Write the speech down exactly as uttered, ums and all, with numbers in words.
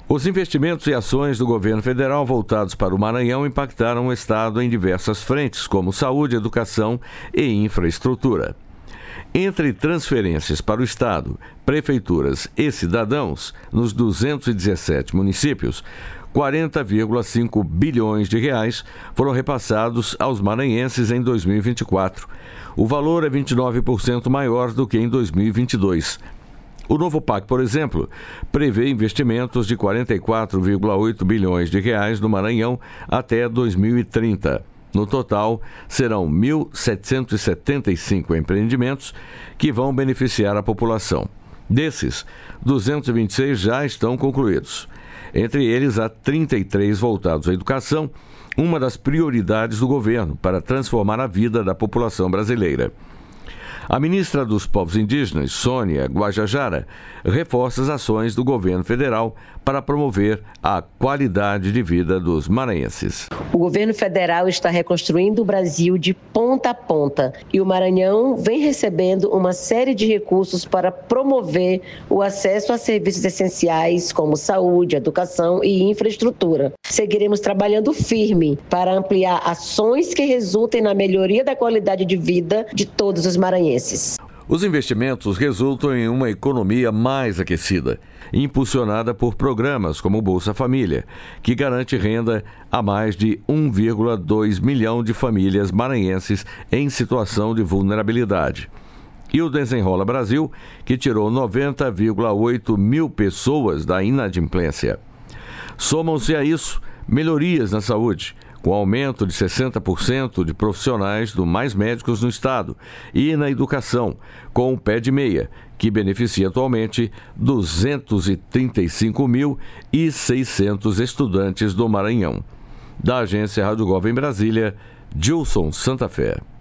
Os investimentos e ações do governo federal voltados para o Maranhão impactaram o estado em diversas frentes, como saúde, educação e infraestrutura. Entre transferências para o estado, prefeituras e cidadãos, nos duzentos e dezessete municípios, quarenta vírgula cinco bilhões de reais foram repassados aos maranhenses em dois mil e vinte e quatro. O valor é vinte e nove por cento maior do que em dois mil e vinte e dois. O novo P A C, por exemplo, prevê investimentos de quarenta e quatro vírgula oito bilhões de reais no Maranhão até dois mil e trinta. No total, serão mil setecentos e setenta e cinco empreendimentos que vão beneficiar a população. Desses, duzentos e vinte e seis já estão concluídos. Entre eles, há trinta e três voltados à educação, uma das prioridades do governo para transformar a vida da população brasileira. A ministra dos Povos Indígenas, Sônia Guajajara, reforça as ações do governo federal para promover a qualidade de vida dos maranhenses. O governo federal está reconstruindo o Brasil de ponta a ponta e o Maranhão vem recebendo uma série de recursos para promover o acesso a serviços essenciais como saúde, educação e infraestrutura. Seguiremos trabalhando firme para ampliar ações que resultem na melhoria da qualidade de vida de todos os maranhenses. Os investimentos resultam em uma economia mais aquecida, impulsionada por programas como o Bolsa Família, que garante renda a mais de um vírgula dois milhão de famílias maranhenses em situação de vulnerabilidade. E o Desenrola Brasil, que tirou noventa vírgula oito mil pessoas da inadimplência. Somam-se a isso melhorias na saúde, com aumento de sessenta por cento de profissionais do Mais Médicos no estado, e na educação, com o Pé de Meia, que beneficia atualmente duzentos e trinta e cinco mil e seiscentos estudantes do Maranhão. Da agência Rádio Gov em Brasília, Gilson Santa Fé.